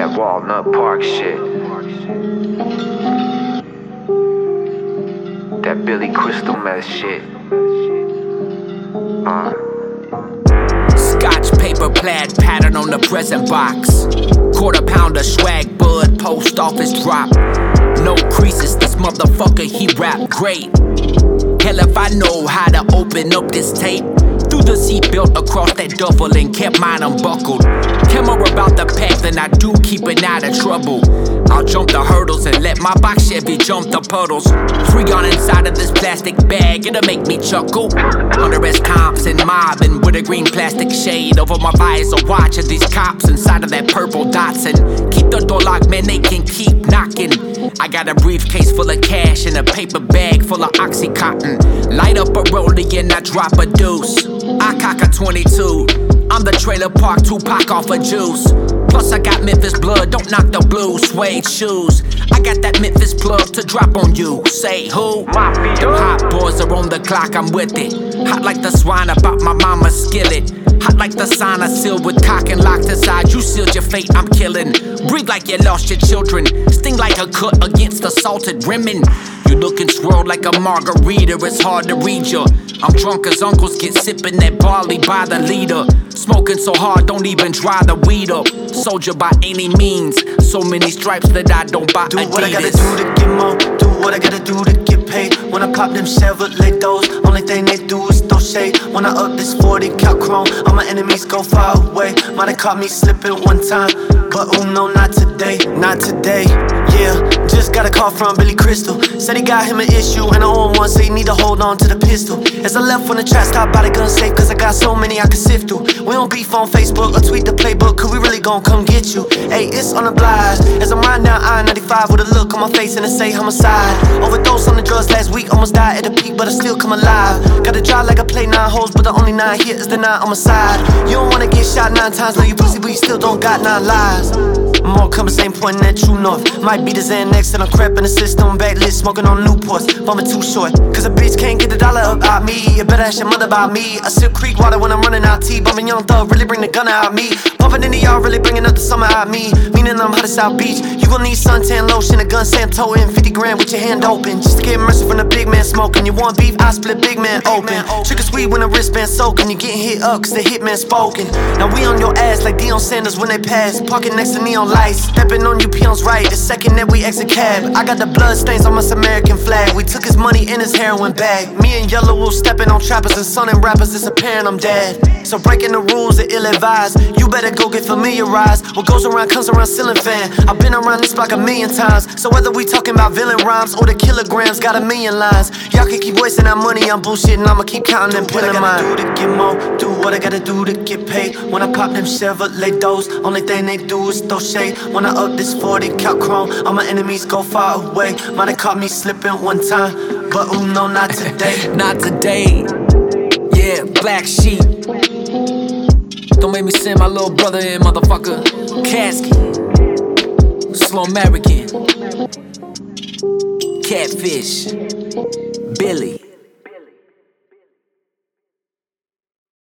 That Walnut Park shit. That Billy Crystal mess shit. Scotch paper plaid pattern on the present box. Quarter pounder swag bud, post office drop. No creases, this motherfucker he rap great. Hell if I know how to open up this tape. Threw the seatbelt across that duffel and kept mine unbuckled. Care more about the pack than I do keeping out of trouble. I'll jump the hurdles and let my box Chevy jump the puddles. Free on inside of this plastic bag, it'll make me chuckle. Under S Thompson mobbing with a green plastic shade over my visor, watching these cops inside of that purple Datsun. Keep the door locked, man, they can keep knocking. I got a briefcase full of cash and a paper bag full of Oxycontin. Light up a rollie and I drop a deuce. I cock a 22. I'm the trailer park Tupac off of juice. Plus I got Memphis blood, don't knock the blues. Suede shoes, I got that Memphis plug to drop on you. Say who? Them hot boys are on the clock, I'm with it. Hot like the swine about my mama's skillet. Hot like the sign I sealed with cock and locked aside. You sealed your fate, I'm killing. Breathe like you lost your children. Sting like a cut against the salted women. You looking swirled like a margarita, it's hard to read you. I'm drunk as uncles get sipping that barley by the liter. Smoking so hard, don't even dry the weed up. Soldier by any means, so many stripes that I don't buy Adidas. Do what I gotta do to get more, do what I gotta do to get paid. When I pop them Chevrolet doors, only thing they do is throw shade. When I up this 40 cal chrome, all my enemies go far away. Might have caught me slipping one time, but no, not today, not today. Yeah, just got a call from Billy Crystal. Said he got him an issue and I own one, so he need to hold on to the pistol. As I left when the track stopped by the gun safe, cause I got so many I can sift through. We don't beef on Facebook or tweet the playbook, cause we really gon' come get you. Hey, it's on the blast. As I'm riding down I-95 with a look on my face and it say homicide. Overdose on the drugs last week, almost died at the peak, but I still come alive. Gotta drive like I play 9 holes, but the only 9 here is the 9 on my side. You don't wanna get shot 9 times, love you pussy, but you still don't got 9 lives. More compass ain't pointing at true north. Might be the Xanax and I'm crapping the system. Backlit smoking on Newports, bumming too short. Cause a bitch can't get the dollar up out me. You better ask your mother about me. I sip creek water when I'm running out tea. Bumping Young Thug, really bring the gun out me. Bumping into y'all, really bringing up the summer out me. Meaning I'm hot as South Beach. You gon' need suntan lotion, a gun Sam toting. 50 grand with your hand open, just to get mercy from the big man smoking. You want beef, I split big man open. Trick or sweet when the wristband soaking. You getting hit up cause the hitman spoken. Now we on your ass like Deion Sanders when they pass. Parking next to neon lights, stepping on you peons right the second that we exit cab. I got the blood stains on my American flag. We took his money in his heroin bag. Me and Yellow Wolf stepping on trappers and son and rappers disappearing, I'm dead. So breaking the rules are ill-advised. You better go get familiarized. What goes around comes around, ceiling fan. I've been around this block 1,000,000 times. So whether we talking about villain rhymes or the kilograms, got 1,000,000 lines. Y'all can keep wasting that money on bullshit and I'ma keep counting them pulling mine. Do what I gotta do to get more, do what I gotta do to get paid. When I pop them Chevrolet doors, only thing they do is throw shade. When I up this 40 cal chrome, all my enemies go far away. Might have caught me slipping one time, but no, not today. Not today. Yeah, black sheep. Don't make me send my little brother in, motherfucker. Kasky. Slow American. Catfish. Billy.